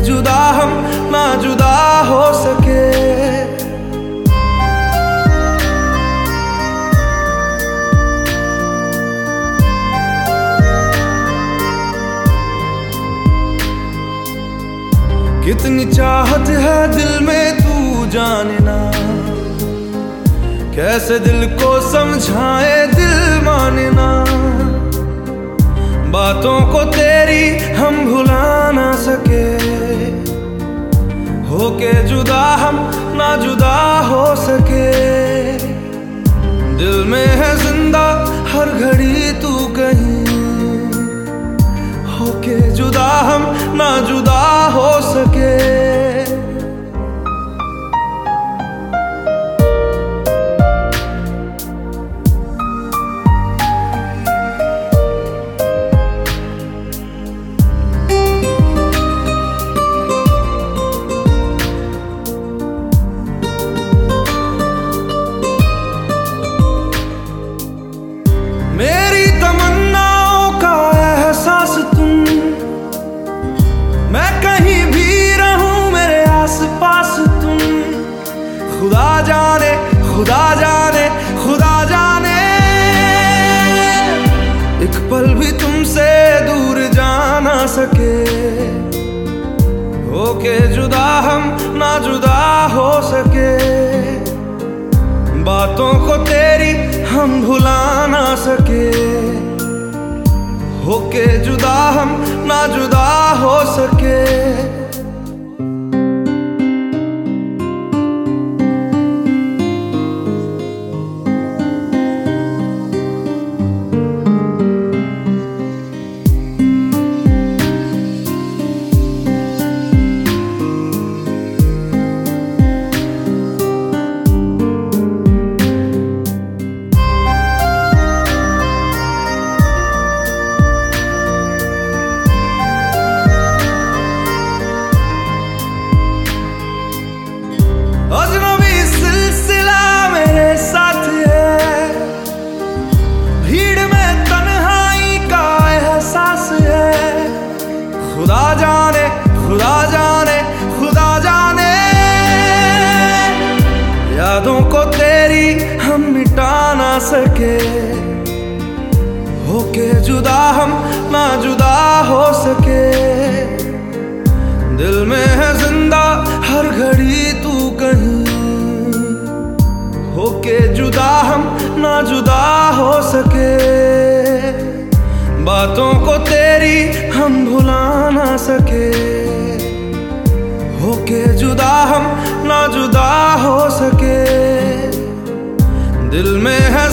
जुदा हम ना जुदा हो सके। कितनी चाहत है दिल में तू जाने ना, कैसे दिल को समझाए दिल माने ना। बातों को तेरी हम भुला ना सके, होके जुदा हम ना जुदा हो सके। दिल में है जिंदा हर घड़ी तू कहीं, होके जुदा हम ना जुदा हो सके। मेरी तमन्नाओं का एहसास तुम, मैं कहीं भी रहूं मेरे आस पास तुम। खुदा जाने खुदा जाने खुदा जाने, एक पल भी तुमसे दूर जा ना सके। होके जुदा हम ना जुदा हो सके, बातों को तेरी हम भुला ना सके। होके जुदा हम ना जुदा हो सके। अजनबी सिलसिला मेरे साथ है, भीड़ में तन्हाई का एहसास है। खुदा जाने खुदा जाने खुदा जाने, यादों को तेरी हम मिटा ना सके। होके जुदा हम ना जुदा हो सके। दिल में है जिंदा हर घड़ी तू कहीं, होके जुदा हम ना जुदा हो सके। बातों को तेरी हम भुला ना सके, होके जुदा हम ना जुदा हो सके। दिल में है